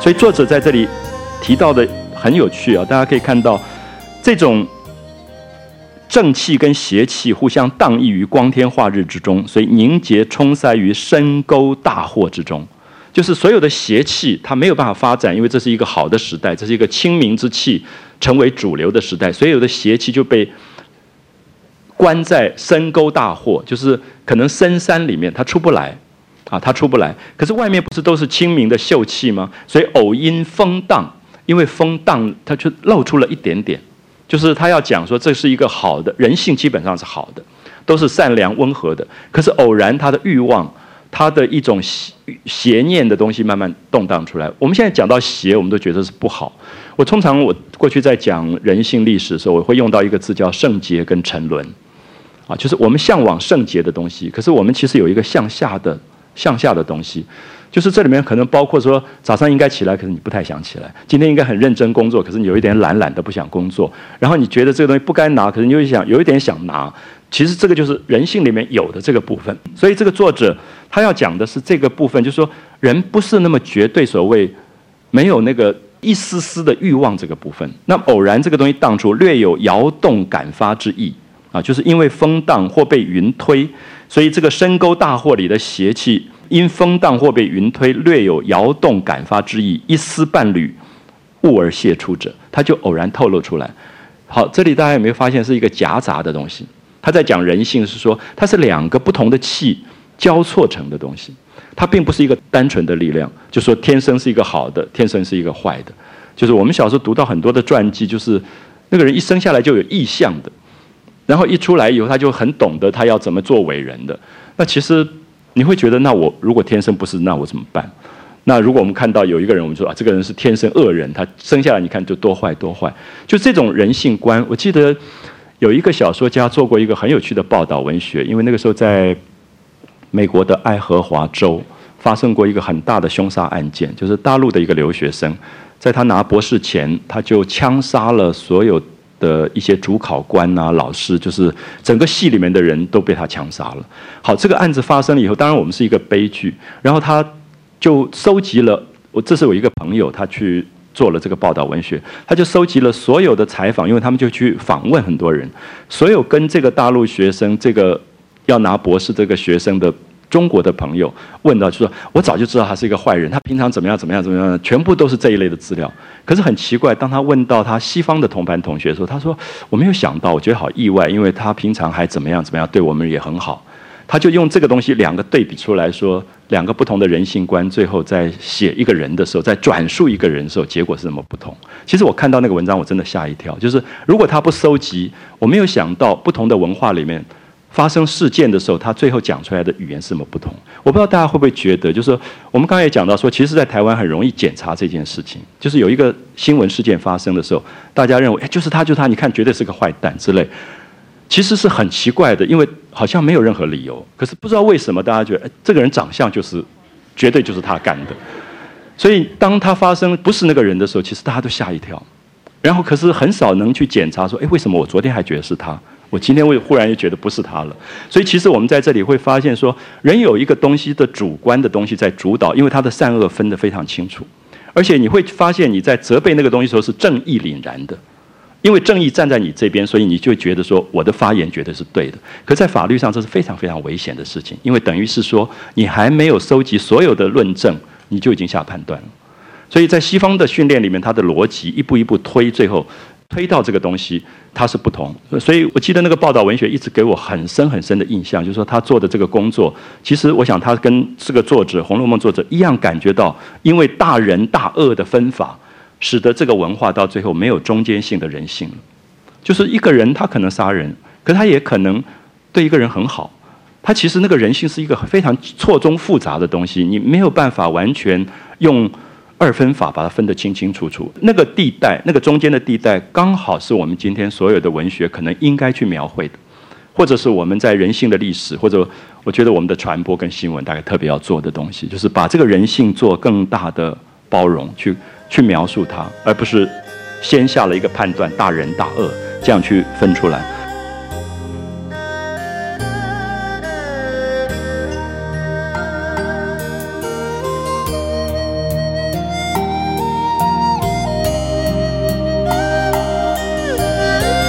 所以作者在这里提到的很有趣啊，大家可以看到这种正气跟邪气互相荡溢于光天化日之中，所以凝结冲塞于深沟大祸之中。就是所有的邪气它没有办法发展，因为这是一个好的时代，这是一个清明之气成为主流的时代，所有的邪气就被关在深沟大祸，就是可能深山里面它出不来啊，它出不来。可是外面不是都是清明的秀气吗？所以偶因风荡，因为风荡它就露出了一点点，就是他要讲说这是一个好的人性，基本上是好的，都是善良温和的。可是偶然他的欲望，他的一种邪念的东西慢慢动荡出来。我们现在讲到邪，我们都觉得是不好。我过去在讲人性历史的时候，我会用到一个字叫圣洁跟沉沦啊，就是我们向往圣洁的东西，可是我们其实有一个向下的东西。就是这里面可能包括说早上应该起来，可是你不太想起来；今天应该很认真工作，可是你有一点懒的不想工作。然后你觉得这个东西不该拿，可是你又有一点想拿。其实这个就是人性里面有的这个部分。所以这个作者他要讲的是这个部分，就是说人不是那么绝对所谓没有那个一丝丝的欲望这个部分。那偶然这个东西荡出，略有摇动感发之意啊，就是因为风荡或被云推，所以这个深沟大祸里的邪气。因风荡或被云推，略有摇动感发之意，一丝半缕物而泄出者，它就偶然透露出来。好，这里大家有没有发现是一个夹杂的东西？他在讲人性是说，它是两个不同的气交错成的东西，它并不是一个单纯的力量，就说天生是一个好的，天生是一个坏的。就是我们小时候读到很多的传记，就是那个人一生下来就有意象的，然后一出来以后他就很懂得他要怎么做伟人的。那其实你会觉得，那我如果天生不是，那我怎么办？那如果我们看到有一个人，我们说啊，这个人是天生恶人，他生下来你看就多坏多坏，就这种人性观。我记得有一个小说家做过一个很有趣的报道文学，因为那个时候在美国的爱荷华州发生过一个很大的凶杀案件，就是大陆的一个留学生，在他拿博士前，他就枪杀了所有的一些主考官啊、老师，就是整个系里面的人都被他枪杀了。好，这个案子发生了以后，当然我们是一个悲剧。然后他就收集了，这是我一个朋友，他去做了这个报道文学，他就收集了所有的采访，因为他们就去访问很多人，所有跟这个大陆学生、这个要拿博士这个学生的中国的朋友问到，就说我早就知道他是一个坏人，他平常怎么样，全部都是这一类的资料。可是很奇怪，当他问到他西方的同班同学的时候，他说我没有想到，我觉得好意外，因为他平常还怎么样，对我们也很好。他就用这个东西两个对比出来说，两个不同的人性观，最后在写一个人的时候，在转述一个人的时候，结果是那么不同。其实我看到那个文章，我真的吓一跳，就是如果他不收集，我没有想到不同的文化里面发生事件的时候，他最后讲出来的语言是这么不同。我不知道大家会不会觉得，就是说我们刚才也讲到说，其实在台湾很容易检查这件事情，就是有一个新闻事件发生的时候，大家认为就是他，你看绝对是个坏蛋之类，其实是很奇怪的，因为好像没有任何理由，可是不知道为什么大家觉得这个人长相就是绝对就是他干的，所以当他发生不是那个人的时候，其实大家都吓一跳，然后可是很少能去检查说，为什么我昨天还觉得是他，我今天忽然又觉得不是他了。所以其实我们在这里会发现说，人有一个东西的主观的东西在主导，因为他的善恶分得非常清楚，而且你会发现你在责备那个东西的时候是正义凛然的，因为正义站在你这边，所以你就觉得说我的发言绝对是对的。可在法律上这是非常非常危险的事情，因为等于是说你还没有收集所有的论证，你就已经下判断了。所以在西方的训练里面，它的逻辑一步一步推，最后推到这个东西它是不同。所以我记得那个报道文学一直给我很深很深的印象，就是说他做的这个工作，其实我想他跟这个作者《红楼梦》作者一样，感觉到因为大仁大恶的分法，使得这个文化到最后没有中间性的人性了。就是一个人他可能杀人，可他也可能对一个人很好，他其实那个人性是一个非常错综复杂的东西，你没有办法完全用二分法把它分得清清楚楚。那个地带，那个中间的地带，刚好是我们今天所有的文学可能应该去描绘的，或者是我们在人性的历史，或者我觉得我们的传播跟新闻大概特别要做的东西，就是把这个人性做更大的包容，去描述它，而不是先下了一个判断，大仁大恶这样去分出来。